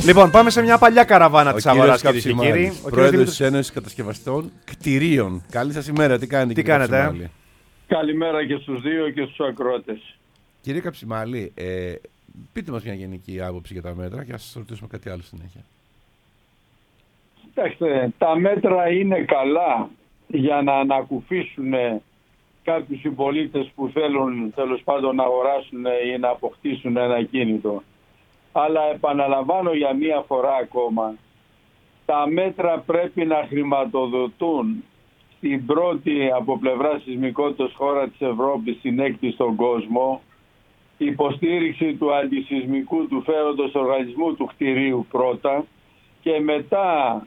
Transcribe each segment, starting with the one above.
Λοιπόν, πάμε σε μια παλιά καραβάνα της αγοράς, κυρίες και κύριοι. Πρόεδρος της Ένωσης Κατασκευαστών Κτηρίων. Καλή σας ημέρα, τι κάνετε? Τι κάνετε? Καλημέρα και στους δύο και στους ακροατές. Κύριε Καψιμάλη, πείτε μας μια γενική άποψη για τα μέτρα και ας σας ρωτήσουμε κάτι άλλο συνέχεια. Κοιτάξτε, τα μέτρα είναι καλά για να ανακουφίσουν κάποιους συμπολίτες που θέλουν τέλος πάντων να αγοράσουν ή να αποκτήσουν ένα κίνητο. Αλλά επαναλαμβάνω για μία φορά ακόμα, τα μέτρα πρέπει να χρηματοδοτούν στην πρώτη από πλευρά σεισμικότητας χώρα της Ευρώπης, στην έκτη στον κόσμο, υποστήριξη του αντισεισμικού του φέροντος οργανισμού του κτηρίου πρώτα και μετά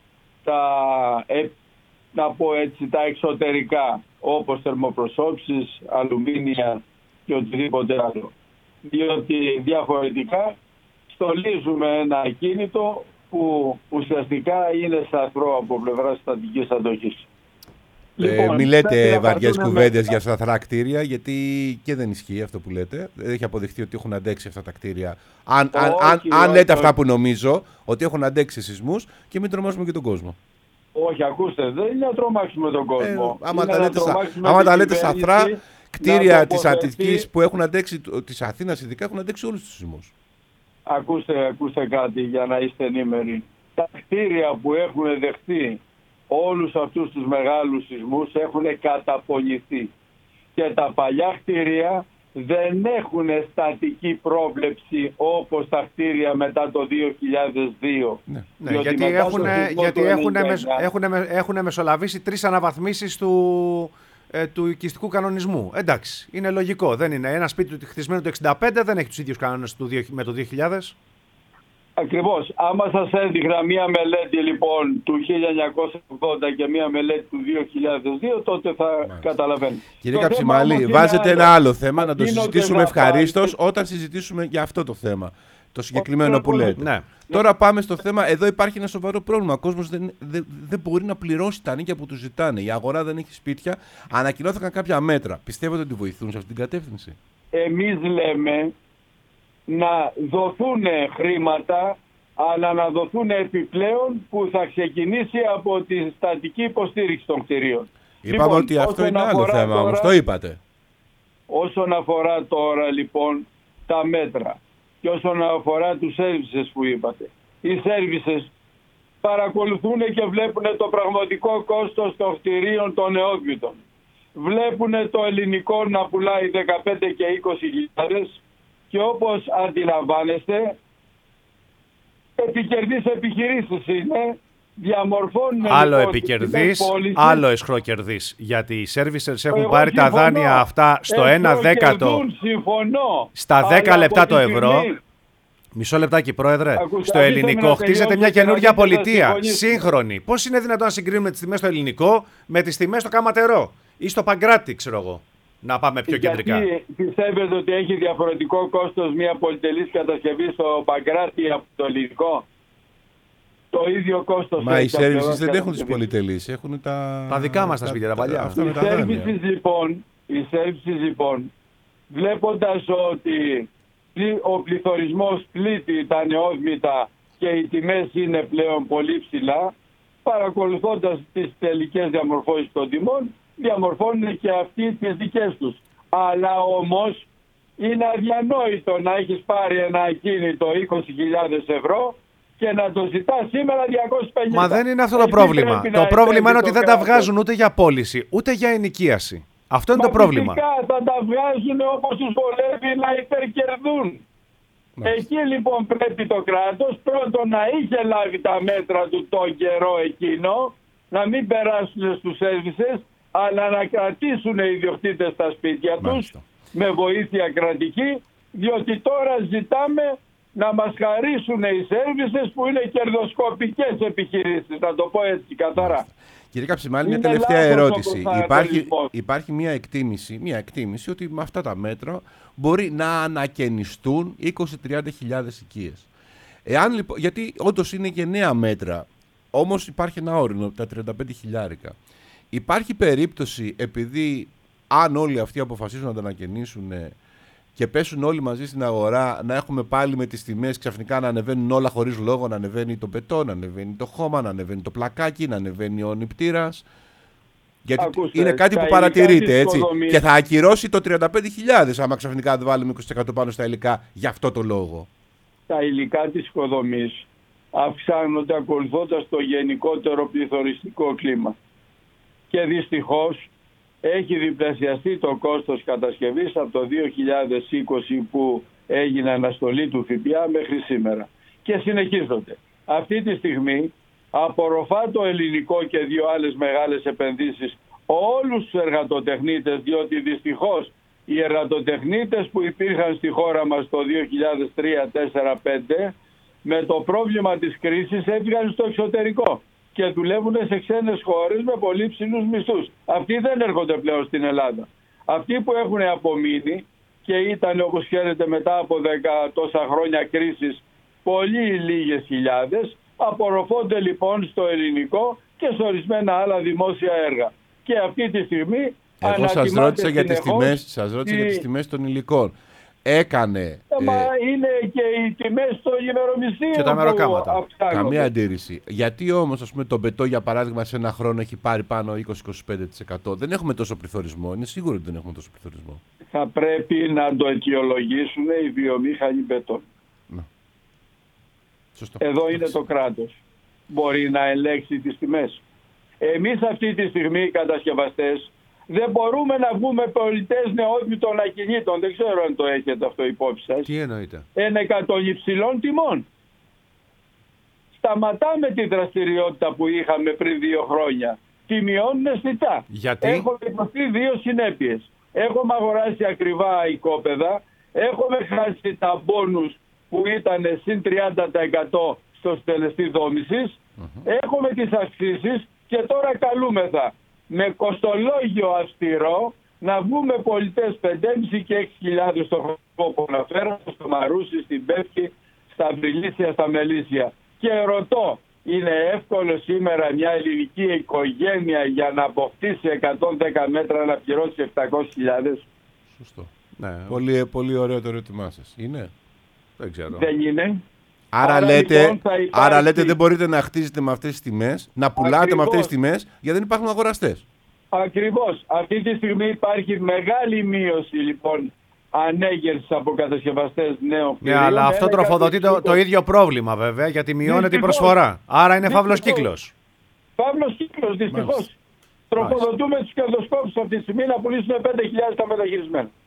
τα εξωτερικά όπως θερμοπροσώψεις, αλουμίνια και οτιδήποτε άλλο. Διότι διαφορετικά στολίζουμε ένα ακίνητο που ουσιαστικά είναι σταθρό από πλευρά στατικής αντοχής. Λοιπόν, μην λέτε βαριές κουβέντες για σταθερά κτίρια, γιατί και δεν ισχύει αυτό που λέτε. Δεν έχει αποδειχθεί ότι έχουν αντέξει αυτά τα κτίρια. Αν λέτε αυτά που νομίζω, ότι έχουν αντέξει σεισμούς, και μην τρομάζουμε και τον κόσμο. Όχι, ακούστε, δεν είναι να τρομάξουμε τον κόσμο. Άμα τα λέτε σταθρά, κτίρια της Αττικής που έχουν αντέξει, της Αθήνας ειδικά, έχουν αντέξει όλους τους σεισμούς. Ακούστε κάτι για να είστε ενήμεροι. Τα κτίρια που έχουν δεχτεί όλους αυτούς τους μεγάλους σεισμούς έχουν καταπονηθεί. Και τα παλιά κτίρια δεν έχουν στατική πρόβλεψη όπως τα κτίρια μετά το 2002. Ναι, γιατί έχουν μεσολαβήσει 3 αναβαθμίσεις του οικιστικού κανονισμού. Εντάξει, είναι λογικό. Δεν είναι. Ένα σπίτι χτισμένο το 1965 δεν έχει τους ίδιους κανόνες με το 2000. Ακριβώς. Άμα σας έδειχνα μία μελέτη λοιπόν του 1980 και μία μελέτη του 2002, τότε θα καταλαβαίνετε. Κύριε Καψιμάλη, βάζετε ένα άλλο θέμα να το συζητήσουμε ευχαρίστως όταν συζητήσουμε για αυτό το θέμα. Το συγκεκριμένο που λέτε. Ναι. Τώρα πάμε στο θέμα. Εδώ υπάρχει ένα σοβαρό πρόβλημα. Ο κόσμος δεν μπορεί να πληρώσει τα νίκια που του ζητάνε. Η αγορά δεν έχει σπίτια. Ανακοινώθηκαν κάποια μέτρα. Πιστεύετε ότι βοηθούν σε αυτή την κατεύθυνση? Εμείς λέμε να δοθούν χρήματα, αλλά να δοθούν επιπλέον που θα ξεκινήσει από τη στατική υποστήριξη των κτηρίων. Είπαμε ότι αυτό είναι άλλο θέμα, όμως το είπατε. Όσον αφορά τώρα λοιπόν τα μέτρα και όσον αφορά τους services που είπατε, οι services παρακολουθούν και βλέπουν το πραγματικό κόστος των κτηρίων των νεόκριτων. Βλέπουν το ελληνικό να πουλάει 15 και 20.000 και όπως αντιλαμβάνεστε, επικερδείς επιχειρήσεις είναι, διαμορφώνουν... Άλλο επικερδείς, άλλο εσχροκερδείς. Γιατί οι services έχουν πάρει τα δάνεια αυτά στο 1/10, στα 10 λεπτά το ευρώ. Μισό λεπτάκι, Πρόεδρε. Στο ελληνικό χτίζεται μια καινούργια πολιτεία, σύγχρονη. Πώς είναι δυνατόν να συγκρίνουμε τις τιμές στο ελληνικό με τις τιμές στο Καματερό ή στο Παγκράτη, ξέρω εγώ? Να πάμε πιο κεντρικά. Γιατί πιστεύετε ότι έχει διαφορετικό κόστος μια πολυτελής κατασκευή στο Παγκράτη από το ελληνικό? Το ίδιο κόστος. Μα οι services δεν έχουν τις πολυτελείς, έχουν τα δικά μας τα σπίτια, τα παλιά. Οι services λοιπόν, βλέποντας ότι ο πληθωρισμός πλήττει τα νεόδμητα και οι τιμές είναι πλέον πολύ ψηλά, παρακολουθώντας τις τελικές διαμορφώσεις των τιμών, διαμορφώνουν και αυτοί τις δικές τους. Αλλά όμως είναι αδιανόητο να έχεις πάρει ένα ακίνητο 20.000 ευρώ και να το ζητάς σήμερα 250. Μα δεν είναι αυτό το πρόβλημα. Το πρόβλημα είναι ότι δεν τα βγάζουν ούτε για πώληση, ούτε για ενοικίαση. Αυτό είναι το πρόβλημα. Φυσικά θα τα βγάζουν όπως τους βολεύει να υπερκερδούν. Εκεί λοιπόν πρέπει το κράτος πρώτον να είχε λάβει τα μέτρα του τον καιρό εκείνο, να μην περάσουν στους services, αλλά να κρατήσουν οι ιδιοκτήτες τα σπίτια τους με βοήθεια κρατική, διότι τώρα ζητάμε να μας χαρίσουν οι services που είναι κερδοσκοπικές επιχειρήσεις, να το πω έτσι καθαρά. Κύριε Καψιμάλη, μια τελευταία ερώτηση. Υπάρχει μια εκτίμηση ότι με αυτά τα μέτρα μπορεί να ανακαινιστούν 20-30 χιλιάδες οικίες. Γιατί όντως είναι και νέα μέτρα, όμως υπάρχει ένα όριο, τα 35 χιλιάρικα. Υπάρχει περίπτωση, επειδή αν όλοι αυτοί αποφασίσουν να τα ανακαινήσουν, και πέσουν όλοι μαζί στην αγορά, να έχουμε πάλι με τις τιμές ξαφνικά να ανεβαίνουν όλα χωρίς λόγο, να ανεβαίνει το μπετόν, να ανεβαίνει το χώμα, να ανεβαίνει το πλακάκι, να ανεβαίνει ο νηπτήρας. Γιατί είναι κάτι που παρατηρείται, έτσι. Και θα ακυρώσει το 35.000 άμα ξαφνικά δεν βάλουμε 20% πάνω στα υλικά για αυτό το λόγο. Τα υλικά της οικοδομής αυξάνονται ακολουθώντας το γενικότερο πληθωριστικό κλίμα. Και δυστυχώς έχει διπλασιαστεί το κόστος κατασκευής από το 2020 που έγινε αναστολή του ΦΠΑ μέχρι σήμερα. Και συνεχίζονται. Αυτή τη στιγμή απορροφά το ελληνικό και δύο άλλες μεγάλες επενδύσεις όλους τους εργατοτεχνίτες, διότι δυστυχώς οι εργατοτεχνίτες που υπήρχαν στη χώρα μας το 2003, 2004, 2005 με το πρόβλημα της κρίσης έφυγαν στο εξωτερικό και δουλεύουν σε ξένες χώρες με πολύ ψηλούς μισθούς. Αυτοί δεν έρχονται πλέον στην Ελλάδα. Αυτοί που έχουν απομείνει και ήταν, όπως ξέρετε, μετά από 10 τόσα χρόνια κρίσης πολύ λίγες χιλιάδες, απορροφώνται λοιπόν στο ελληνικό και σε ορισμένα άλλα δημόσια έργα. Και αυτή τη στιγμή εγώ σας ρώτησα για τις τιμές των υλικών. Έκανε. Μα είναι και οι τιμές των ημερομισθείων και τα μεροκάματα. Καμία αντίρρηση. Γιατί όμως, ας πούμε, το μπετό για παράδειγμα σε ένα χρόνο έχει πάρει πάνω 20-25%. Δεν έχουμε τόσο πληθωρισμό. Είναι σίγουρο ότι δεν έχουμε τόσο πληθωρισμό. Θα πρέπει να το αιτιολογήσουν οι βιομήχανοι μπετών. Σωστό. Εδώ είναι το κράτος. Μπορεί να ελέγξει τις τιμές. Εμείς αυτή τη στιγμή οι κατασκευαστές δεν μπορούμε να βγούμε πολιτές νεόδυτων ακινήτων. Δεν ξέρω αν το έχετε αυτό υπόψη σας. Τι εννοείτε? Υψηλών τιμών. Σταματάμε τη δραστηριότητα που είχαμε πριν 2 χρόνια. Τη μειώνουν αισθητά. Γιατί? Έχουμε υποθεί 2 συνέπειες. Έχουμε αγοράσει ακριβά οικόπεδα. Έχουμε χάσει τα μπόνους που ήταν συν 30% στο στελεστή δόμησης. Έχουμε τις αυξήσεις και τώρα καλούμεθα με κοστολόγιο αυστηρό να βγούμε πολιτές 5.500 και 6.000 στο χρόνο που αναφέραμε, στο Μαρούσι, στην Πέφκη, στα Βρυλίσια, στα Μελίσια. Και ρωτώ, είναι εύκολο σήμερα μια ελληνική οικογένεια για να αποκτήσει 110 μέτρα να πληρώσει 700.000? Σωστό. Ναι. Πολύ, πολύ ωραίο το ερώτημά σας. Είναι? Δεν ξέρω. Δεν είναι. Άρα λέτε δεν μπορείτε να χτίζετε με αυτές τις τιμές, να πουλάτε με αυτές τις τιμές, γιατί δεν υπάρχουν αγοραστές. Ακριβώς. Αυτή τη στιγμή υπάρχει μεγάλη μείωση λοιπόν ανέγερσης από κατασκευαστές νέων κτηρίων. Ναι, αλλά αυτό τροφοδοτεί το ίδιο πρόβλημα βέβαια, γιατί μειώνεται η προσφορά. Άρα είναι φαύλος κύκλος. Φαύλος κύκλος, δυστυχώς. Τροφοδοτούμε τους κερδοσκόπους αυτή τη στιγμή να πουλήσουν 5.000 τα μεταχειρισμένα.